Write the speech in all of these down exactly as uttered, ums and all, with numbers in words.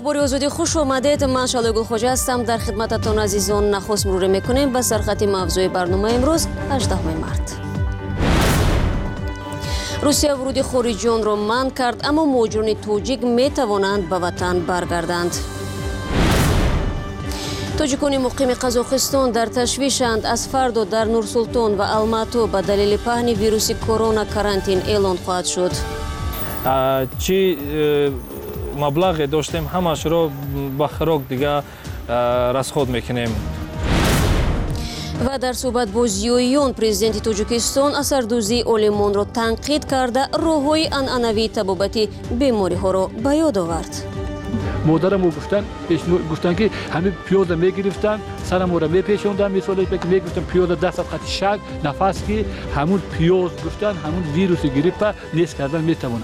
اخبار آزادی خوش آمدید. من شالو گلخوجه هستم. در خدمتتان عزیزان نخست مرور میکنیم به سرخط موضوع برنامه امروز هجدهم مارس. روسیه ورود خارجیان را منع کرد، اما مهاجران توجیک می توانند به وطن برگردند. تاجیکان مقیم قزاقستان در تشویشند. از فردا در نورسلطان و الماتو به دلیل پهن ویروس کرونا کارانتین اعلان خواهد شد. چی مبلغ داشتیم همش رو با خوراک دیگه رسخود میکنیم. و در صحبت با زیویون پرزیدنت تاجیکستان اثردوزی آلمان را تنقید کرده، راه‌های عنعنوی تبابت بیماری ها را به یاد آورد. مادرم گفتن گفتن که همه پیاده میگرفتن، سرم را میپیچوندن، مثلا که میگفتن پیاده دست خط شک نفس که همون پیاز گفتن همون ویروس گریپ نیست کردن میتونه.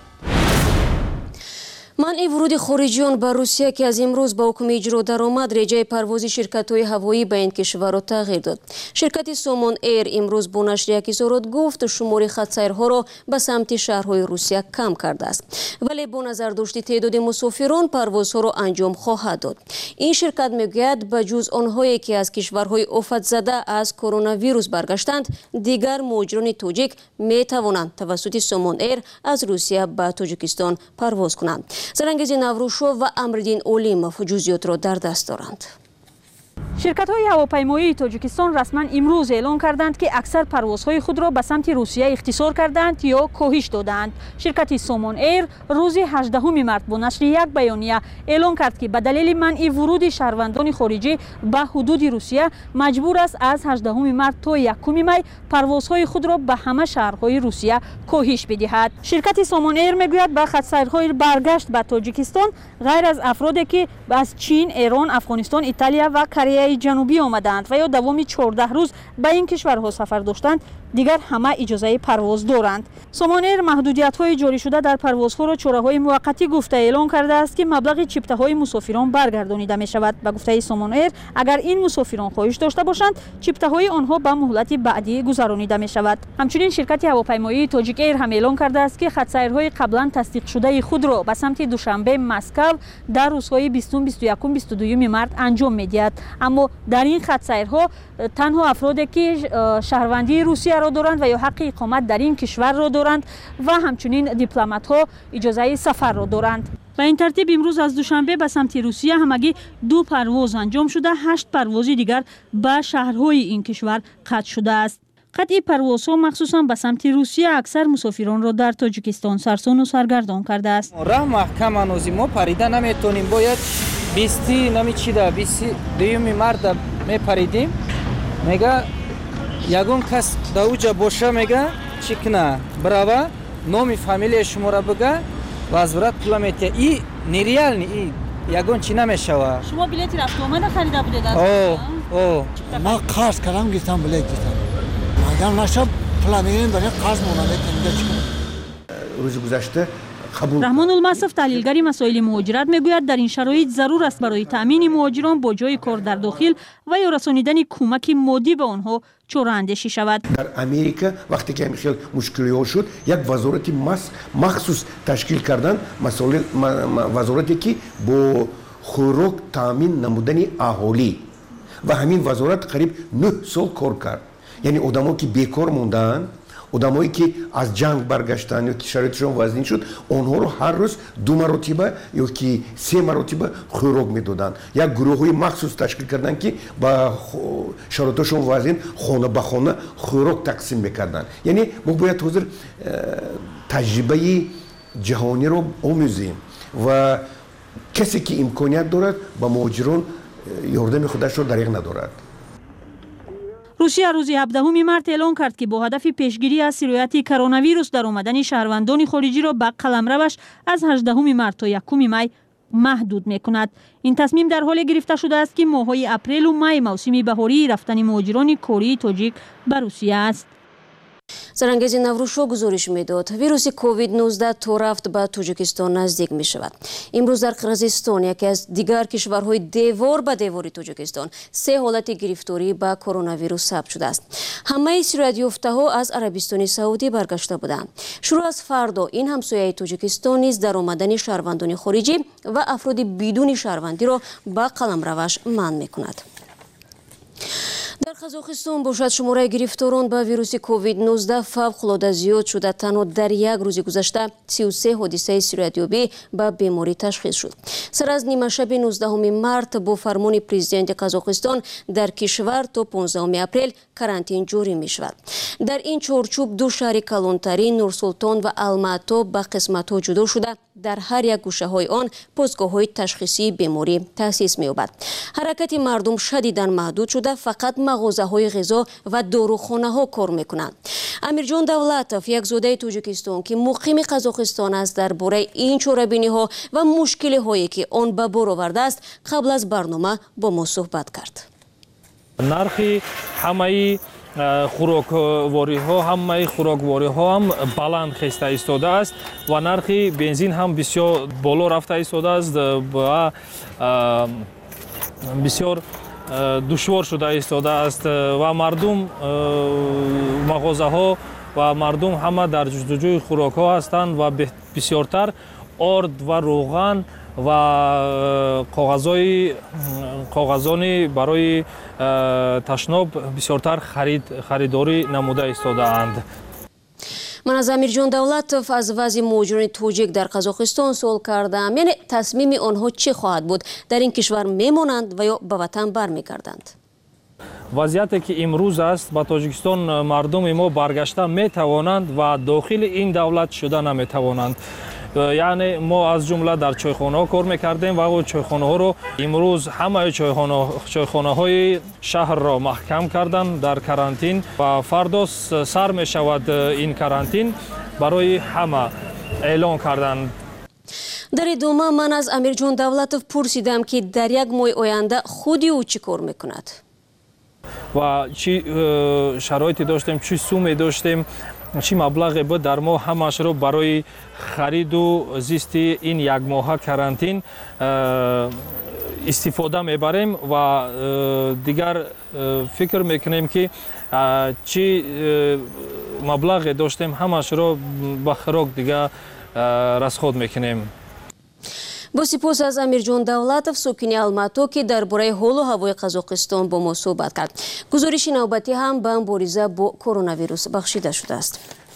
منع ورود خارجیان به روسیه که از امروز با حکم اجرا درآمد، رجای پرواز شرکت‌های هوایی به این کشور را تغییر داد. شرکت سومون ایر امروز با نشر یک اظهارات گفت شمار خط‌سیرها را به سمت شهرهای روسیه کم کرده است، ولی با نظر داشت تعداد مسافران پروازها را انجام خواهد داد. این شرکت میگوید به جز آنهایی که از کشورهای آفت زده از کرونا ویروس برگشتند، دیگر مهاجران تاجیک می توانند توسط سومون ایر از روسیه به تاجیکستان پرواز کنند. زرنگزی نوروشو و امردین اولیموف جزئیات را در دست دارند. شرکت‌های هواپیمایی تاجیکستان رسما امروز اعلام کردند که اکثر پروازهای خود را به سمت روسیه اختصار کردند یا کاهش دادند. شرکت سومون ایر روز هجدهم مارس با نشر یک بیانیه اعلام کرد که به دلیل منع ورود شهروندان خارجی به حدود روسیه مجبور است از هجدهم مارس تا یکم می پروازهای خود را به همه شهرهای روسیه کاهش بدهد. شرکت سومون ایر میگوید به خط‌سیرهای برگشت به تاجیکستان غیر از افرادی که از چین، ایران، افغانستان، ایتالیا و کره جنوبی آمدند و یا دوام چهارده روز به این کشورها سفر داشتند، دیگر همه اجازه پرواز دارند. سومون ایر محدودیت‌های جاری شده در پروازها را چاره‌های موقتی گفته اعلام کرده است که مبلغ چیپته‌های مسافران برگردانیده می‌شود. به گفته سومون ایر اگر این مسافران خواهش داشته باشند، چیپته‌های آنها به مهلت بعدی گذرانیده می‌شود. همچنین شرکت هواپیمایی تاجیک ایر هم اعلام کرده است که خط‌سیرهای قبلا تصدیق شده خود را به سمت دوشنبه مسکو در روزهای بیستم، بیست و یکم، بیست و دوم مارس انجام می‌دهد. اما در این خط‌سیرها تنها افرادی که شهروندی روسیه را دارند و یا حق اقامت در این کشور را دارند و همچنین دیپلمات‌ها اجازه سفر را دارند. به این ترتیب امروز از دوشنبه به سمت روسیه همگی دو پرواز انجام شده، هشت پرواز دیگر به شهرهای این کشور قطع شده است. قطع پروازها مخصوصا به سمت روسیه اکثر مسافران را در تاجیکستان سرسان و سرگردان کرده است. راه محکم انوزی ما پریده نمیتونیم، باید بیستی نمیچیده بیستی دوم مارس میپریدیم. میگه یگون کس در اوجا باشه میگه چیکنه براوه نام فامیلی شما را بگه و از ورد پول میته. ای نیریال نی ای یگون چی نمیشوه. شما بلیتی رفت آمده خریده بودید؟ اوه اوه ما قرض کردم گفتم بلیت گفتم اگر نشه پول میگیریم برای قرض مونده کنیم. روز گذشته رحمان المصف تحلیلگر مسائل مهاجرت میگوید در این شرایط ضرور است برای تامین مهاجران با جای کار در داخل و یا رسانیدن کمک مادی به آنها چوراندشی شود. در امریکا وقتی که خیلی مشکلی شد یک وزارت مخصوص تشکیل کردن، مسئول وزارتی که با خوراک تامین نمودن اهالی و همین وزارت قریب نه سال کار کرد. یعنی آدمایی که بیکار موندن، آدمایی که از جنگ برگشتن یا که شرایطشون وزین شد، آنها رو هر روز دو مرتبه یا که سه مرتبه خوراک میدادن. یک گروهی مخصوص تشکیل کردن که با شرایطشون وزین خانه به خانه خوراک تقسیم میکردن. یعنی ما باید حاضر تجربه جهانی رو آموزیم و کسی که امکانیت دارد با مهاجران یاردم خودش رو دریغ ندارد. روسیه روز هفدهم مارس اعلام کرد که با هدف پیشگیری از سرایت کرونا ویروس در آمدن شهروندان خارجی را به قلمروش از هجدهم مارس تا یکم می محدود می کند. این تصمیم در حال گرفته شده است که ماه‌های اپریل و می موسم بهاری رفتن مهاجران کاری تاجیک به روسیه است. Зарангези Наврушо гузориш медод. Вируси ковид нуздаҳ то рафт ба Тоҷикистон наздик мешавад. Имрӯз дар Қирғизистон, яке аз дигар кишварҳои девор ба девори Тоҷикистон, се ҳолати гирифторӣ ба коронавирус сабт шудааст. Ҳамаи сироятёфтаҳо аз Арабистони Саудӣ баргашта буданд. Шурӯъ аз фардо ин ҳамсояи Тоҷикистон низ даромадани шаҳрвандони хориҷӣ ва афроди бидуни шаҳрвандиро ба қаламраваш манъ мекунад. дар Қазоқистон бошад шумораи гирифторон ба вируси ковид нуздаҳ фавқулода зиёд шуда. Танҳо дар як рӯзи гузашта си у се ҳодисаи сироятёбӣ ба беморӣ ташхис шуд. Сар аз нимашаби нуздаҳуми март бо фармони президенти Қазоқистон дар кишвар то понздаҳуми апрел карантин ҷорӣ мешавад. Дар ин чорчӯб ду шаҳри калонтарин, Нурсултон ва Алмато ба қисматҳо ҷудо шуда, дар ҳар як гӯшаҳои он постгоҳҳои ташхисии беморӣ таъсис меёбад. ҳаракати мардум шадидан маҳдуд шуда, фақат мағозаҳои ғизо ва дорухонаҳо кор мекунанд. Амирҷон Давлатов, якзодаи Тоҷикистон, ки муқими Қазоқистон аст, дар бораи ин чорабиниҳо ва мушкилиҳое, ки он ба бор овардааст, қабл аз барнома бо мо суҳбат кард. нархи ҳамаи хӯроквориҳо ҳамаи хӯроквориҳо ҳам баланд хеста истодааст ва нархи бензин ҳам бисёр боло рафта истодааст ва бисёр душвор шуда истодааст ва мардум мағозаҳо ва мардум ҳама дар ҷустуҷӯи хӯрокҳо ҳастанд ва бисёртар орд ва роған ва коғазои коғазони барои ташноб бисёртар харидорӣ намуда истодаанд. ман аз Амирҷон Давлатов аз вазъи муҳоҷирони тоҷик дар Қазоқистон суол кардам. яъне тасмими онҳо чӣ хоҳад буд? дар ин кишвар мемонанд ва ё ба ватан бармегарданд? вазъияте ки имрӯз аст, ба Тоҷикистон мардуми мо баргашта метавонанд ва дохили ин давлат шуда наметавонанд. яъне мо аз ҷумла дар чойхонаҳо кор мекардем ва чойхонаҳоро имрӯз ҳамаи чойхонаҳои шаҳрро маҳкам кардан дар карантин ва фардо сар мешавад ин карантин барои ҳама эълон карданд. дар идома ман аз Амирҷон Давлатов пурсидам, ки дар як моҳи оянда худи ӯ чӣ кор мекунад ва чӣ шароите доштем, чӣ суме доштем, чӣ маблағе буд дар мо ҳамашро барои хариду зисти ин якмоҳа карантин истифода мебарем ва дигар фикр мекунем, ки чӣ маблағе доштем ҳамашро ба хӯрок дига расход мекунем. бо сипос аз Амирҷон Давлатов, сокини Алмато, ки дар бораи ҳолу ҳавои Қазоқистон бо мо суҳбат кард. гузориши навбатӣ ҳам ба мубориза бо коронавирус бахшида шудааст.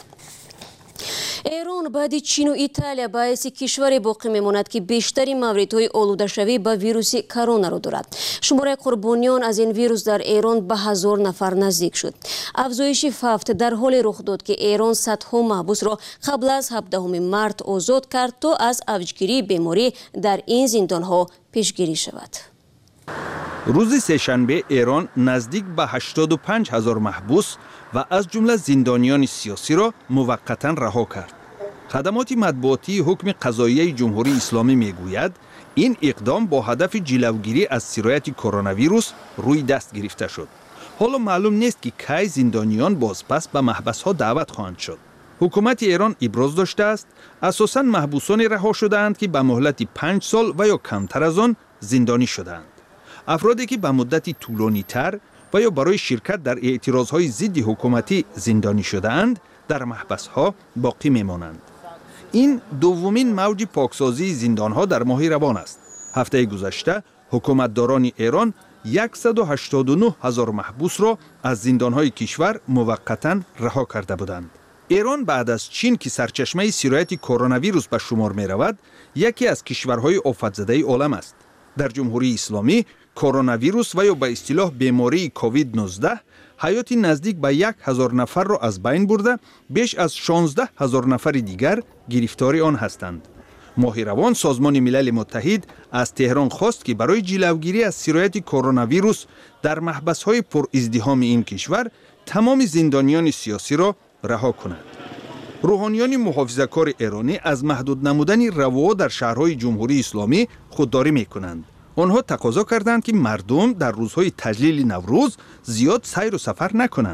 эрон баъди Чин ва Италия ба ҳайси кишваре боқӣ мемонад, ки бештари мавридҳои олудашавӣ ба вируси коронаро дорад. шумораи қурбониён аз ин вирус дар Эрон ба ҳазор нафар наздик шуд. афзоиши фавт дар ҳоле рух дод, ки Эрон садҳо маҳбусро қабл аз ҳабдаҳуми март озод кард, то аз авҷгирии беморӣ дар ин зиндонҳо пешгирӣ шавад. рӯзи сешанбе Эрон наздик ба ҳаштоду панҷ ҳазор маҳбус ва аз ҷумла зиндониёни сиёсиро муваққатан раҳо кард. хадамоти матбуотии ҳукми қазоияи ҷумҳурии исломӣ мегӯяд, ин иқдом бо ҳадафи ҷилавгирӣ аз сирояти коронавирус рӯй даст гирифта шуд. ҳоло маълум нест, ки кай зиндониён бозпас ба маҳбасҳо даъват хоҳанд шуд. ҳукумати Эрон иброз доштааст, асосан маҳбусоне раҳо шудаанд, ки ба муҳлати панҷ сол ва ё камтар аз он зиндонӣ шудаанд. афроде, ки ба муддати тӯлонитар ва ё барои ширкат дар эътирозҳои зидди ҳукуматӣ зиндонӣ шудаанд, дар маҳбасҳо боқӣ мемонанд. ин дуввумин мавҷи поксозии зиндонҳо дар моҳи равон аст. ҳафтаи гузашта ҳукуматдорони Эрон яксаду ҳаштоду нӯҳ ҳазор маҳбусро аз зиндонҳои кишвар муваққатан раҳо карда буданд. Эрон баъд аз Чин, ки сарчашмаи сирояти коронавирус ба шумор меравад, яке аз кишварҳои офатзадаи олам аст. дар ҷумҳурии исломӣ коронавирус ва ё ба истилоҳ бемории ковид нуздаҳ ҳаёти наздик ба як ҳазор нафарро аз байн бурда, беш аз шонздаҳ ҳазор нафари дигар гирифтори он ҳастанд. моҳи равон Созмони Милали Муттаҳид аз Теҳрон хост, ки барои ҷилавгирӣ аз сирояти коронавирус дар маҳбасҳои пуриздиҳоми ин кишвар тамоми зиндониёни сиёсиро раҳо кунад. рӯҳониёни муҳофизакори эронӣ аз маҳдуд намудани равоо дар шаҳрҳои ҷумҳурии исломӣ худдорӣ мекунанд. онҳо тақозо карданд, ки мардум дар рӯзҳои таҷлили Наврӯз зиёд сайру сафар накунанд.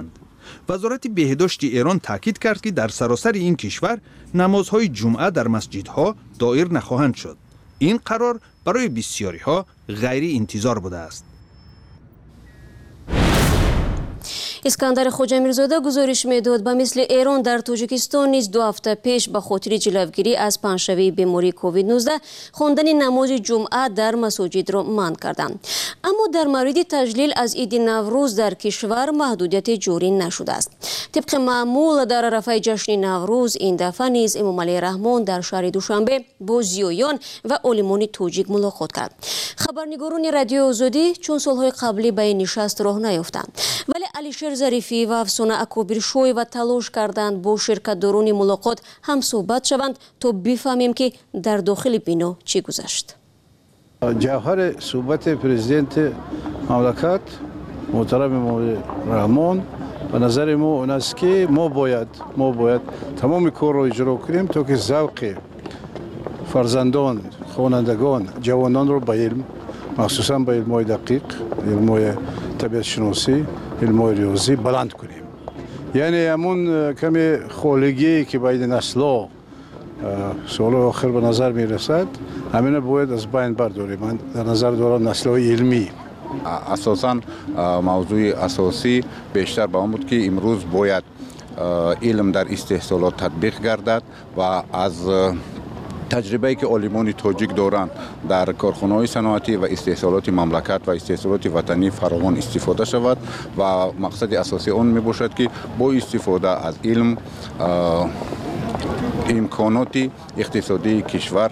وزارت بهداشت ایران تاکید کرد که در سراسر این کشور نمازهای جمعه در مسجدها دایر نخواهند شد. این قرار برای بسیاری ها غیر انتظار بوده است. اسکندر خوجامیرزاده گزارش میداد به مثل ایران در تاجیکستان نیز دو هفته پیش به خاطر جلوگیری از پنجشنبه بیماری کووید نوزده خواندن نماز جمعه در مساجد را منع کردند. اما در مورد تجلیل از عید نوروز در کشور محدودیت جاری نشده است. طبق معمول در عرفه جشن نوروز این دفعه نیز امام علی رحمان در شهر دوشنبه با زیایان و عالمان تاجیک ملاقات کرد. خبرنگاران رادیو آزادی چون سالهای قبلی به این نشست راه نیافتند، ولی علیشیر ظریفی و افسانه اکابر شوی و تلاش کردند با شرکت‌داران ملاقات هم صحبت شوند تا بفهمیم که در داخل بنا چی گذشت. جوهر صحبت پرزیدنت مملکت محترم امام رحمان به نظر ما اون است که ما باید ما باید تمام کار را اجرا کنیم تا که ذوق فرزندان، خوانندگان، جوانان رو به علم، مخصوصا به علم‌های دقیق، علم‌های طبیعت شناسی، علم‌های ریاضی بلند کنیم. یعنی همون کمی خالگی که بین نسل‌ها سال آخر به نظر میرسد، همین باید از بین برداریم. من در نظر دارم نسل‌های علمی. اساساً موضوع اساسی بیشتر به آن بود که امروز باید علم در استحصالات تطبیق گردد و از تجربه‌ای که عالمان تاجیک دارند در کارخانه‌های صنعتی و استحصالات مملکت و استحصالات وطنی فراوان استفاده شود و مقصد اساسی آن میباشد که با استفاده از علم امکانات اقتصادی کشور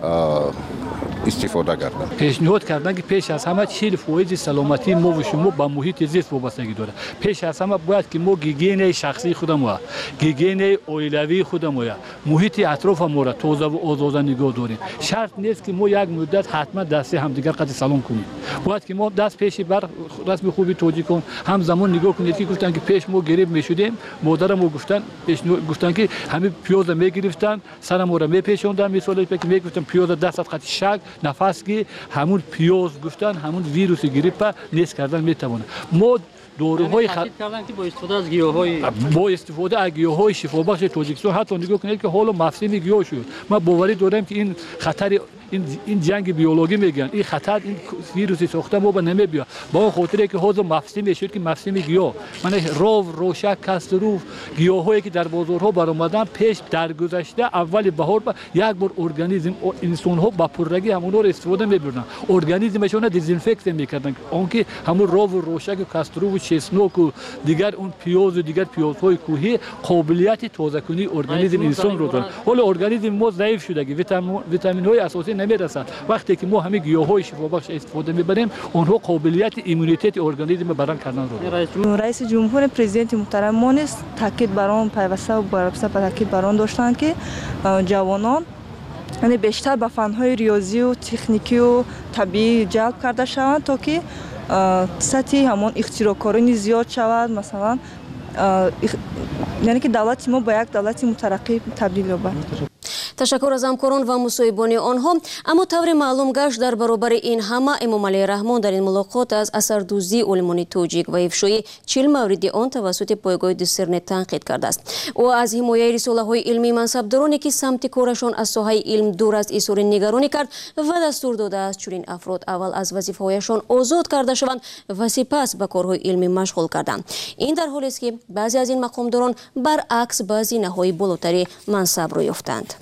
استفاده کردن. پیشنهاد کردن که پیش از همه چهل فایز سلامتی ما و شما با محیط زیست وابستگی داره. پیش از همه باید که ما گیگین شخصی خودمون، گیگین اویلوی خودمون، محیط اطراف ما را تازه و آزاد نگاه داریم. شرط نیست که ما یک مدت حتما دست همدیگر قد سلام کنیم. باید که ما دست پیش بر رسم خوبی تاجیکان هم زمان نگاه کنید که گفتن که پیش ما گریب میشدیم، مادرمو گفتن پیش گفتن که همه پیاز میگرفتن، سرمو را میپیچوندن، مثلا که میگفتن پیاز دست قد شک نفس که همون پیاز گفتن همون ویروس گریپ نیست کردن میتونه. ما داروهای خ... کردن که با استفاده از گیاهای با استفاده از گیاهای شفابخش تاجیکستان حتی نگاه کنید که حالا موسم گیاه شد. ما باوری دارم که این خطر این این جنگ بیولوژی میگن این خطر این ویروس ساخته ما به نمیبیا با خاطر که حاضر موسم شد که موسم گیاه من راو روشک کسترو گیاهایی که در بازارها برآمدن پیش در گذشته اول بهار با یک بار ارگانیسم انسان ها با پررگی همون رو استفاده میبردن ارگانیسمشون دیزینفکت میکردن اونکه همون راو روشک کسترو و چسنوک و دیگر اون پیاز و دیگر پیازهای کوهی قابلیت تازه کنی ارگانیسم انسان رو دارن. حالا ارگانیسم ما ضعیف شده که ویتامین ویتامین های اساسی نمیرسد. وقتی که ما همه گیاهای شفابخش استفاده میبریم اونها قابلیت ایمونیته ارگانیسم بدن کردن رو. رئیس جمهور پرزیدنت محترم ما نیست تاکید بر آن پیوسته و برابسته تاکید بر آن داشتند که جوانان یعنی بیشتر به فن‌های ریاضی و تکنیکی و طبیعی جلب کرده شوند تا که سطح همون اختراعکاری زیاد شود. مثلا یعنی که دولت ما به یک دولت مترقی تبدیل یابد. تشکر از همکاران و مصاحبان آنها. اما طور معلوم گشت در برابر این همه امام علی رحمان در این ملاقات از اثردوزی علمان تاجیک و افشای چهل مورد آن توسط پایگاه دیسرنت تنقید کرده است. او از حمایت رساله‌های علمی منصبدارانی که سمت کارشان از ساحه علم دور از اظهار نگرانی کرد و دستور داده است چنین افراد اول از وظیفه‌هایشان آزاد کرده شوند و سپس به کارهای علمی مشغول کردند. این در حالی است که بعضی از این مقامداران برعکس بعضی نهادهای بالاتری منصب را یافتند.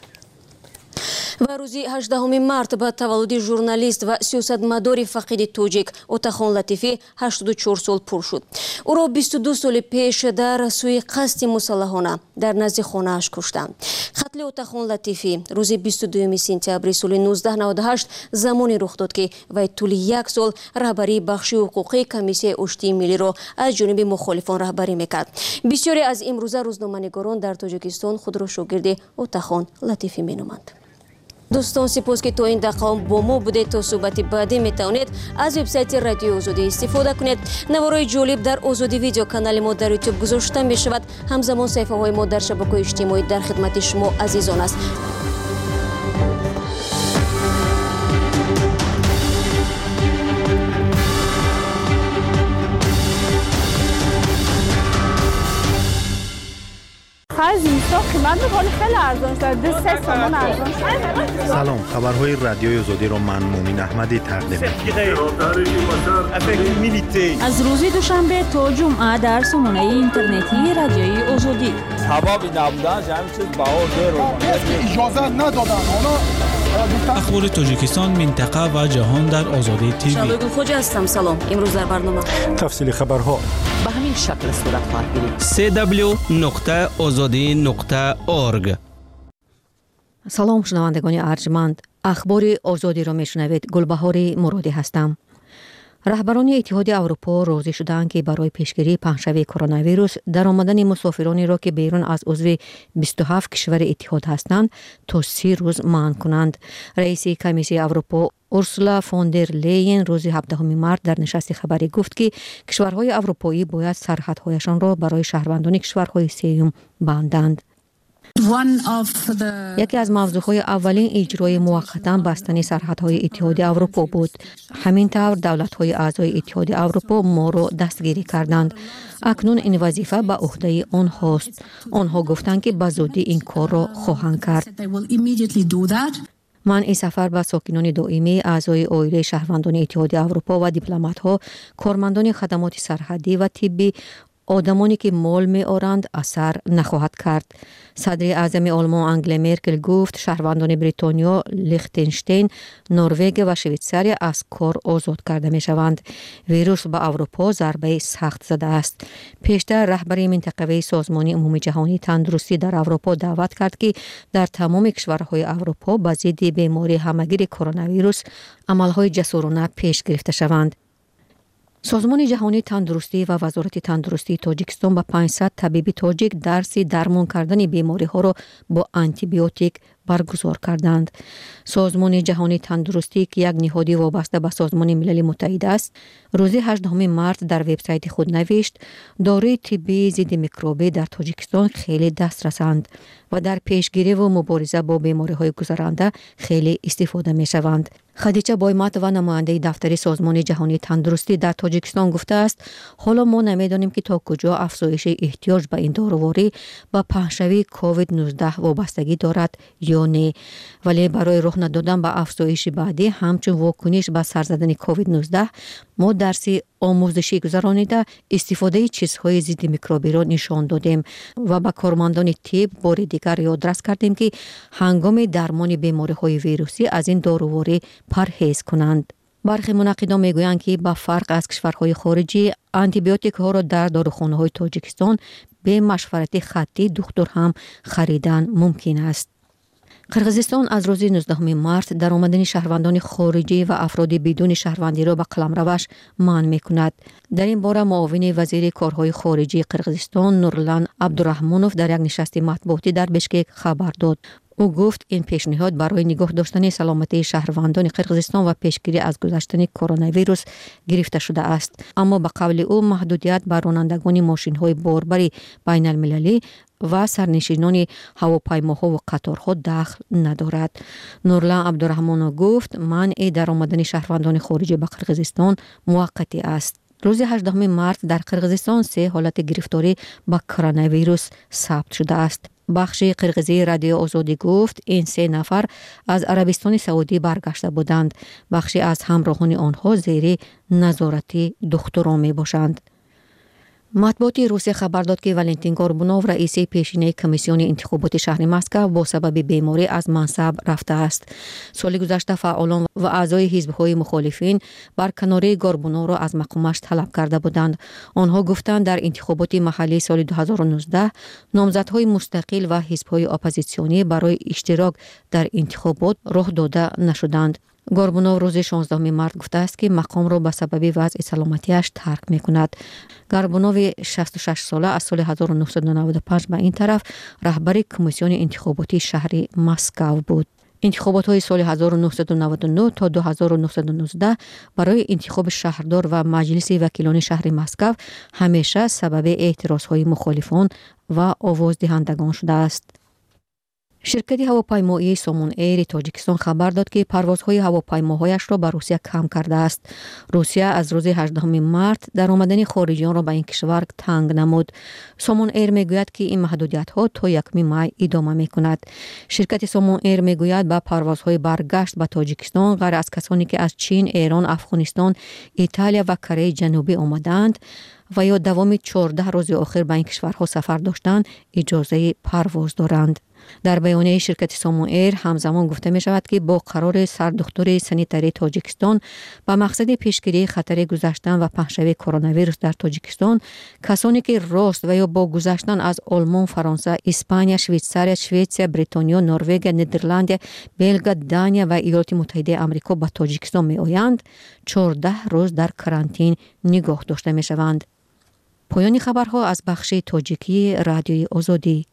و روزی هجدهم مارت به تولد ژورنالیست و سیاستمدار فقید تاجیک اوتاخان لطیفی هشتاد و چهار سال پر شد. او را بیست و دو سال پیش در سوی قصد مسلحانه در نزد خانه‌اش کشتند. قتل اوتاخان لطیفی روز بیست و دوم سپتامبر سال نوزده نود و هشت زمانی رخ داد که وی طول یک سال رهبری بخش حقوقی کمیسیون اشتی ملی را از جانب مخالفان رهبری میکرد. بسیاری از امروزه روزنامه‌نگاران در تاجیکستان خود را شاگرد اوتاخان لطیفی مینامند. دوستان سپاس که تا این دقیقه با ما بودید. تا صحبت بعدی میتوانید از وبسایت رادیو آزادی استفاده کنید. نوارای جالب در آزادی ویدیو کانال ما در یوتیوب گذاشته می شود. همزمان صفحه های ما در شبکه‌های اجتماعی در خدمت شما عزیزان است. ماه زمستان قیمت میکنه خیلی ارزان شد. دو سه سومن ارزان شد. سلام، خبرهای رادیوی آزادی را من مومن احمدی تقدیم می‌کنم. از روز دوشنبه تا جمعه در سامانه اینترنتی رادیوی آزادی. هوا بی نبودن همین چیز بهار داره. اجازه ندادن. حالا اخبار تاجیکستان، منطقه و جهان در آزادی تیوی. شادو خوجا هستم. سلام. امروز در برنامه تفصیل خبرها به همین شکل صورت خواهد گرفت. سی دبلیو نقطه آزادی نقطه اورگ. سلام شنوندگان ارجمند، اخبار آزادی را میشنوید. گلبهار مرادی هستم. رهبران اتحاد اروپا راضی شدند که برای پیشگیری پهنشوی کرونا ویروس در آمدن مسافرانی را که بیرون از عضو بیست و هفت کشور اتحاد هستند تا سی روز منع کنند. رئیس کمیسیون اروپا اورسولا فون در لیین روز هفدهم مارس در نشست خبری گفت که کشورهای اروپایی باید سرحدهایشان را برای شهروندان کشورهای سوم بندند. یکی از موضوعهای اولین اجرای موقتا بستن سرحدهای اتحاد اروپا بود. همین طور دولت‌های اعضای اتحاد اروپا ما را دستگیری کردند. اکنون این وظیفه به عهده آنهاست. آنها گفتند که به زودی این کار را خواهند کرد. منع سفر به ساکنان دائمی اعضای عائله شهروندان اتحاد اروپا و دیپلمات‌ها، کارمندان خدمات سرحدی و طبی، آدمانی که مال می آرند اثر نخواهد کرد. صدر اعظم آلمان انگلا مرکل گفت شهروندان بریتانیا، لیختنشتین، نروژ و شویتزاری از کار آزاد کرده می شوند. ویروس به اروپا ضربه سخت زده است. پیشتر رهبر منطقه سازمان عمومی جهانی تندرستی در اروپا دعوت کرد که در تمام کشورهای اروپا به ضد بیماری همگیر کرونا ویروس عملهای جسورانه پیش گرفته شوند. سازمان جهانی تندرستی و وزارت تندرستی تاجیکستان به پانصد طبیب تاجیک درس درمان کردن بیماری ها را با آنتی بیوتیک برگزار کردند. سازمان جهانی تندرستی که یک نهاد وابسته به سازمان ملل متحد است، روز هجدهم مارس در وبسایت خود نوشت داروی طبی ضد میکروبی در تاجیکستان خیلی دسترسند و در پیشگیری و مبارزه با بیماری های گذرانده خیلی استفاده می شوند. خدیجه بایمت و نماینده دفتر سازمان جهانی تندرستی در تاجیکستان گفته است حالا ما نمیدانیم که تا کجا افزایش احتیاج به این داروواری با پهنشوی کووید نوزده وابستگی دارد یا نه، ولی برای راه ندادن به افزایش بعدی همچون واکنش به سر زدن کووید نوزده ما درسی آموزشی گذرانیده استفاده چیزهای ضد میکروبی را نشان دادیم و به کارمندان طب بار دیگر یادرس کردیم که هنگام درمان بیماری‌های ویروسی از این داروواری پرهیز کنند. برخی منقدان میگویند که با فرق از کشورهای خارجی آنتی بیوتیک ها را در داروخانه‌های تاجیکستان به مشورت خطی دکتر هم خریدن ممکن است. قرغیزستان از روز نوزدهم مارس در آمدن شهروندان خارجی و افراد بدون شهروندی را به قلمروش منع می‌کند. در این باره معاون وزیر کارهای خارجی قرغیزستان نورلان عبدالرحمانوف در یک نشست مطبوعاتی در بشکک خبر داد. او گفت این پیشنهاد برای نگاه داشتن سلامتی شهروندان قرغیزستان و پیشگیری از گذشتن کرونا ویروس گرفته شده است، اما به قول او محدودیت بر رانندگان ماشین‌های باربری بین المللی و سرنشینان هواپیماها و قطارها دخل ندارد. نورلان عبدالرحمانوف گفت منع در آمدن شهروندان خارجی به قرغیزستان موقتی است. روز هجدهم مارس در قرغیزستان سه حالت گرفتاری با کرونا ویروس ثبت شده است. بخش قرغیزی رادیو آزادی گفت این سه نفر از عربستان سعودی برگشته بودند. بخشی از همراهان آنها زیر نظارت دکتران می باشند. مطبوعات روسیه خبر داد که والنتین گوربونوف رئیس پیشینه کمیسیون انتخابات شهر مسکو با سبب بیماری از منصب رفته است. سال گذشته فعالان و اعضای حزب‌های مخالفین برکناری گوربونوف را از مقامش طلب کرده بودند. آنها گفتند در انتخابات محلی سال دو هزار و نوزده نامزدهای مستقل و حزب‌های اپوزیسیونی برای اشتراک در انتخابات راه داده نشدند. گوربونوف روز شانزدهم مارس گفته است که مقام را به سبب وضع سلامتیش ترک می کند. گوربونوف شصت و شش ساله از سال هزار و نهصد و نود و پنج به این طرف رهبر کمیسیون انتخاباتی شهر مسکو بود. انتخابات های سال هزار و نهصد و نود و نه تا دو هزار و نهصد و نوزده برای انتخاب شهردار و مجلس وکیلان شهر مسکو همیشه سبب اعتراض های مخالفان و آواز دهندگان شده است. شرکت هواپیمایی سومون ایر تاجیکستان خبر داد که پروازهای هواپیماهایش را به روسیه کم کرده است. روسیه از روز هجدهم مارس درآمدن خارجیان را به این کشور تنگ نمود. سومون ایر میگوید که این محدودیت‌ها تا یکم می ادامه می‌کند. شرکت سومون ایر میگوید با پروازهای برگشت به تاجیکستان غیر از کسانی که از چین، ایران، افغانستان، ایتالیا و کره جنوبی آمدند و یا دوام چهارده روز آخر به این کشورها سفر داشتند اجازه پرواز دارند. در بیانیه شرکت سومون ایر همزمان گفته می شود که با قرار سردکتر سانیتری تاجیکستان به مقصد پیشگیری خطر گذشتن و پخشش کرونا ویروس در تاجیکستان، کسانی که راست و یا با گذشتن از آلمان، فرانسه، اسپانیا، شویتزاریا، سوئیسریا، بریتانیا، نروژ، ندرلند، بلژیک، دانیا و ایالات متحده آمریکا به تاجیکستان می آیند، چهارده روز در کرانتین نگاه داشته می شوند. پایان خبرها از بخش تاجیکی رادیوی آزادی.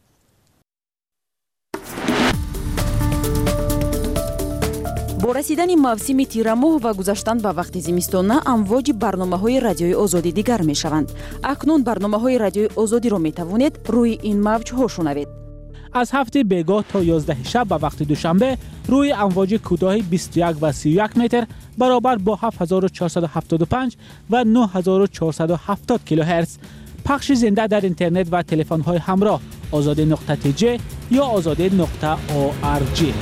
با رسیدن موسم تیرماه و گذشتن به وقت زمستانه امواج برنامه‌های رادیوی آزادی دیگر می‌شوند. اکنون برنامه‌های رادیوی آزادی را می‌توانید روی این موج‌ها شنوید. از هفته بیگاه تا یازده شب به وقت دوشنبه روی امواج کوتاه بیست و یک و سی و یک متر برابر با هفت هزار و چهارصد و هفتاد و پنج و نه هزار و چهارصد و هفتاد کیلوهرتز. پخش زنده در اینترنت و تلفن‌های همراه آزادی نقطه تی جی یا آزادی نقطه او آر جی.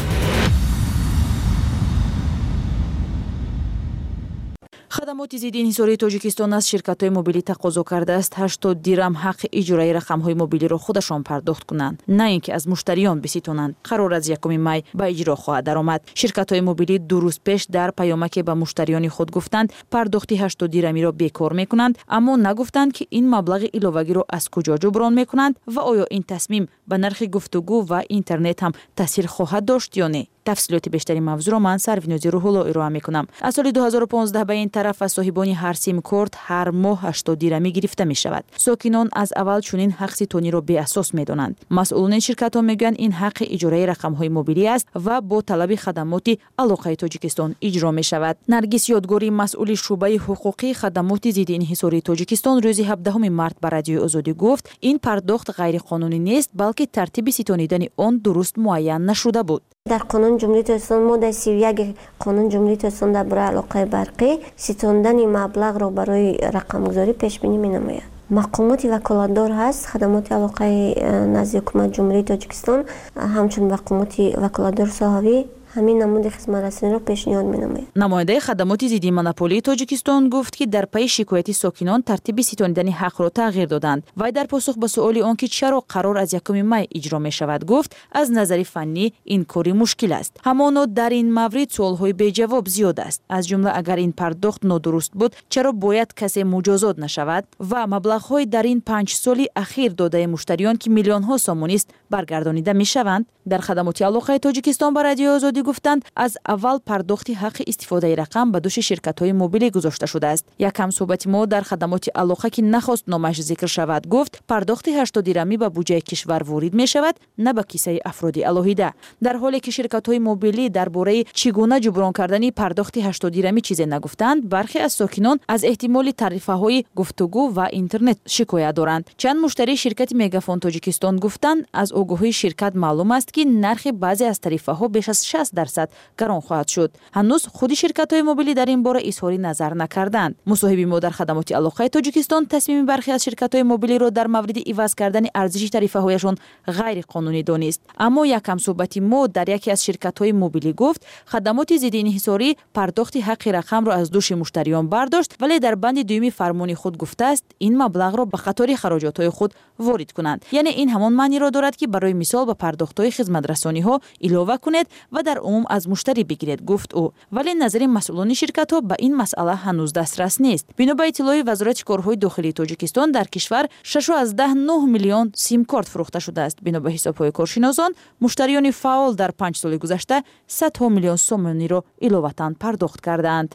خدمات ضد انحصاری تاجیکستان از شرکت‌های موبیلی تقاضا کرده است هشتاد دیرم حق اجرای رقم‌های موبیلی را خودشان پرداخت کنند، نه اینکه از مشتریان بستانند. قرار از یکم می به اجرا خواهد درآمد. شرکت‌های موبیلی دو روز پیش در پیامک به مشتریان خود گفتند پرداخت هشتاد دیرمی را بیکار می‌کنند، اما نگفتند که این مبلغ علاوه‌ای را از کجا جبران می‌کنند و آیا این تصمیم به نرخ گفتگو و اینترنت هم تاثیر خواهد داشت یا نه. تفصیلات بیشتری موضوع را من سروینوزی روح الله ارائه می‌کنم. از سال دو هزار و پانزده به این طرف از صاحبان هر سیم کارت هر ماه هشتاد دیرمی گرفته می شود. ساکنان از اول چنین حق ستانی را بی اساس می‌دانند. مسئولان شرکت ها میگویند این حق اجرای رقم‌های موبیلی است و با طلب خدمات علاقه تاجیکستان اجرا می شود. نرگس یادگاری مسئول شعبه حقوقی خدمات ضد انحصاری تاجیکستان روز هفدهم مارس به رادیوی آزادی گفت این پرداخت غیر قانونی نیست، بلکه ترتیب ستانیدن آن درست معین نشده بود. در قانون جمهوری تاجیکستان ماده سی و یک قانون جمهوری تاجیکستان درباره علاقه برقی ستاندن مبلغ را برای رقم گذاری پیش بینی می نماید. مقامات وکالتدار هست، خدمات علاقه نزد حکومت جمهوری تاجیکستان همچون مقامات وکالتدار صحوی همین نمود خدمت رسانی را پیشنهاد می‌نماید. نماینده خدمات ضد مونوپولی تاجیکستان گفت که در پی شکایت ساکنان ترتیب ستانیدن حق را تغییر دادند. و در پاسخ به سؤال آنکه چرا قرار از یکم می اجرا می شود گفت از نظر فنی این کاری مشکل است. همانا در این مورد سوال‌های بی جواب زیاد است. از جمله اگر این پرداخت نادرست بود چرا باید کسی مجازات نشود و مبلغ‌های در این پنج سال اخیر داده مشتریان که میلیون‌ها سوم است برگردانیده می‌شوند. در خدمات علاقه تاجیکستان به رادیو آزادی گفتند از اول پرداخت حق استفاده رقم به دوش شرکت‌های موبیلی گذاشته شده است. یک همصحبت ما در خدمات علاقه که نخواست نامش ذکر شود گفت پرداخت هشتاد دیرمی به بودجه کشور وارد می شود، نه به کیسه افراد علاهیده. در حالی که شرکت‌های موبیلی درباره چگونه جبران کردن پرداخت هشتاد دیرمی چیزی نگفتند، برخی از ساکنان از احتمال تعرفه‌های گفتگو و اینترنت شکایت دارند. چند مشتری شرکت مگافون تاجیکستان گفتند از آگاهی شرکت معلوم است که نرخ بعضی از تعرفه‌ها بیش از شصت درصد گران خواهد شد. هنوز خود شرکت‌های موبیلی در این باره اظهار نظر نکردند. مصاحب ما در خدمات علاقه تاجیکستان تصمیم برخی از شرکت‌های موبیلی را در مورد عوض کردن ارزش تعرفه‌هایشان غیر قانونی دانست. اما یک همصحبت ما در یکی از شرکت‌های موبیلی گفت خدمات ضد انحصاری پرداخت حق رقم را از دوش مشتریان برداشت، ولی در بند دوم فرمان خود گفته است این مبلغ را به خاطر خراجات‌های خود وارد کنند. یعنی این همان معنی را دارد که برای مثال به پرداخت‌های خدمت رسانی‌ها علاوه کنید و در عموم از مشتری بگیرید گفت او. ولی نظر مسئولان شرکت‌ها به این مسئله هنوز دسترس نیست. بنا به اطلاع وزارت کارهای داخلی تاجیکستان در کشور شش از ده نه میلیون سیم کارت فروخته شده است. بنا به حساب‌های کارشناسان مشتریان فعال در پنج سال گذشته صد میلیون سومانی را علاوه‌اً پرداخت کردند.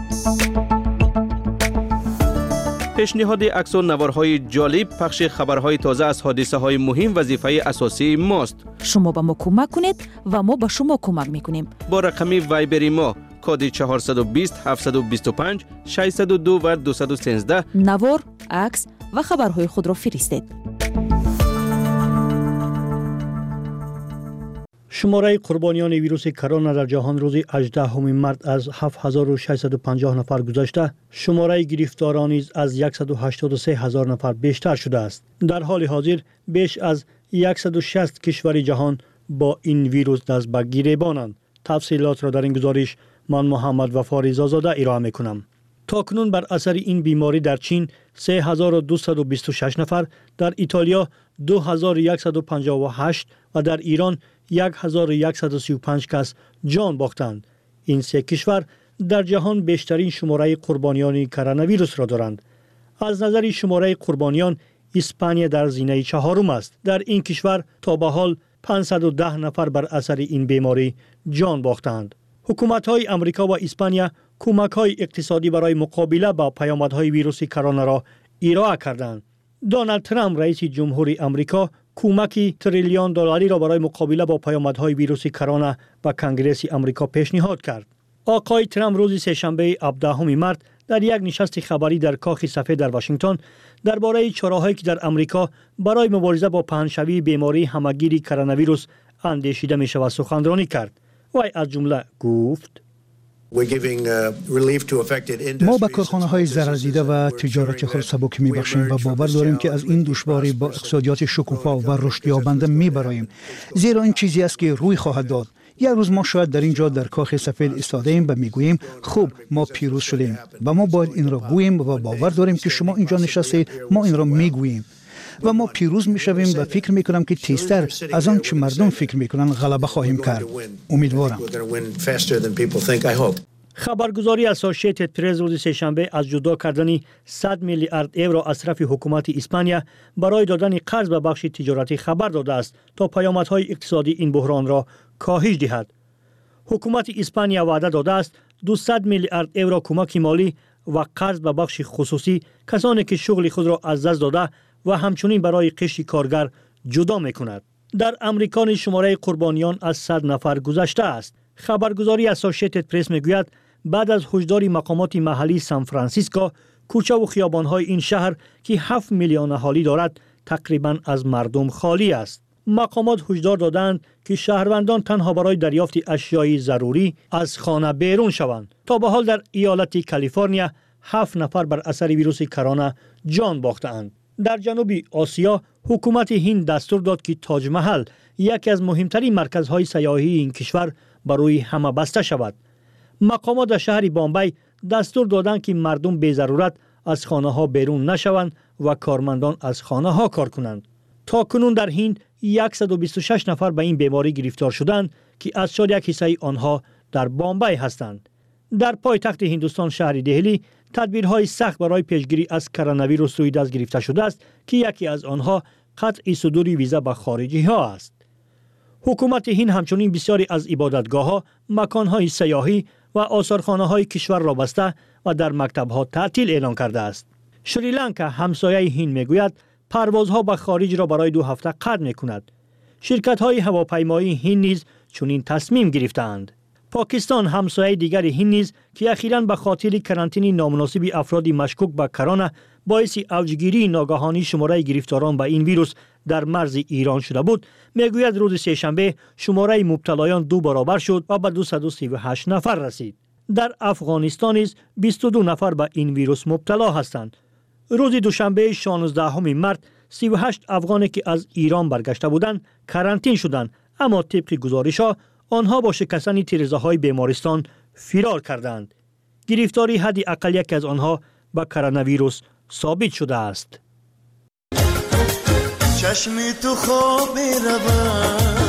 پیشنهاد عکس و نوارهای جالب، پخش خبرهای تازه از حادثه‌های مهم وظیفه اساسی ماست. شما به ما کمک کنید و ما به شما کمک میکنیم. با رقم وایبری ما کد چهارصد و بیست هفتصد و بیست و پنج ششصد و دو و دویست و سیزده نوار، عکس و خبرهای خود را فرستید. شماره قربانیان ویروس کرونا در جهان روز هجدهم مارس از هفت هزار و ششصد و پنجاه نفر گذشته، شماره گرفتاران نیز از صد و هشتاد و سه هزار نفر بیشتر شده است. در حال حاضر بیش از صد و شصت کشور جهان با این ویروس دست به گریبانند. تفصیلات را در این گزارش من محمد وفا رضازاده ارائه میکنم. تاکنون بر اثر این بیماری در چین سه هزار و دویست و بیست و شش نفر، در ایتالیا دو هزار و صد و پنجاه و هشت و در ایران یک هزار و صد و سی و پنج کس جان باختند. این سه کشور در جهان بیشترین شماره قربانیان کرونا ویروس را دارند. از نظر شماره قربانیان، اسپانیا در زینه چهارم است. در این کشور تا به حال پانصد و ده نفر بر اثر این بیماری جان باختند. حکومت‌های امریکا و اسپانیا کمک‌های اقتصادی برای مقابله با پیامدهای ویروس کرونا را ارائه کردند. دونالد ترامپ رئیس جمهور امریکا کمک تریلیون دلاری را برای مقابله با پیامدهای ویروس کرونا به کنگره امریکا پیشنهاد کرد. آقای ترامپ روز سه‌شنبه هفدهم مارس در یک نشست خبری در کاخ سفید در واشنگتن درباره چاره‌هایی که در امریکا برای مبارزه با پهن‌شوی بیماری همه‌گیر کرونا ویروس اندیشیده می‌شود سخنرانی کرد. وی از جمله گفت: ما به کارخانه‌های ضرر دیده و تجارت خود سبک می‌بخشیم و باور داریم که از این دشواری با اقتصادیات شکوفا و رشد یابنده می‌براییم، زیرا این چیزی است که روی خواهد داد. یک روز ما شاید در اینجا در کاخ سفید ایستاده ایم و میگوییم خوب ما پیروز شدیم و ما باید این را گوییم و باور داریم که شما اینجا نشستید ما این را میگوییم و ما پیروز میشویم و فکر میکنم که تیزتر از آن چه مردم فکر میکنن غلبه خواهیم کرد. امیدوارم. خبرگزاری اسوسییتد پرس روز سه‌شنبه از جدا کردن صد میلیارد یورو از طرف حکومت اسپانیا برای دادن قرض به بخش تجارتی خبر داده است تا پیامدهای اقتصادی این بحران را کاهش دهد. حکومت اسپانیا وعده داده است دویست میلیارد یورو کمک مالی و قرض به بخش خصوصی کسانی که شغل خود را از دست داده و همچنین برای قشر کارگر جدا می‌کند. در امریکا شماره قربانیان از صد نفر گذشته است. خبرگزاری اسوسییتد پرس میگوید بعد از هشدار مقامات محلی سان فرانسیسکو، کوچه و خیابان‌های این شهر که هفت میلیون اهالی دارد تقریباً از مردم خالی است. مقامات هشدار دادند که شهروندان تنها برای دریافت اشیای ضروری از خانه بیرون شوند. تا به حال در ایالت کالیفرنیا هفت نفر بر اثر ویروس کرونا جان باختند. در جنوب آسیا حکومت هند دستور داد که تاج محل، یکی از مهمترین مرکزهای سیاحی این کشور، برای همه بسته شود. مقامات در شهر بامبی دستور دادند که مردم بی ضرورت از خانه ها بیرون نشوند و کارمندان از خانه ها کار کنند. تا کنون در هند صد و بیست و شش نفر به این بیماری گرفتار شدند که از شاید یک حصه آنها در بامبی هستند. در پایتخت هندوستان شهر دهلی تدبیرهای سخت برای پیشگیری از کرونا ویروس روی دست گرفته شده است که یکی از آنها قطع صدور ویزا به خارجی ها است. حکومت هند همچنین بسیاری از عبادتگاه‌ها، مکان‌های سیاحی و آثارخانه‌های کشور را بسته و در مکتب‌ها تعطیل اعلان کرده است. سریلانکا همسایه هند میگوید پروازها به خارج را برای دو هفته قطع می‌کند. شرکت‌های هواپیمایی هند نیز چنین تصمیم گرفته‌اند. پاکستان همسایه دیگر هند نیز که اخیراً به خاطر کرانتین نامناسب افراد مشکوک به کرونا باعث اوجگیری ناگهانی شماره گرفتاران به این ویروس در مرز ایران شده بود، میگوید روز سه‌شنبه شماره مبتلایان دو برابر شد و به دویست و سی و هشت نفر رسید. در افغانستان نیز بیست و دو نفر به این ویروس مبتلا هستند. روز دوشنبه شانزدهم مارس سی و هشت افغانی که از ایران برگشته بودند کرانتین شدند، اما طبق گزارش‌ها آنها با شکستن تیره‌های بیمارستان فرار کردند. گرفتاری حداقل یک از آنها با کرونا ویروس ثابت شده است. چشم تو خواب روان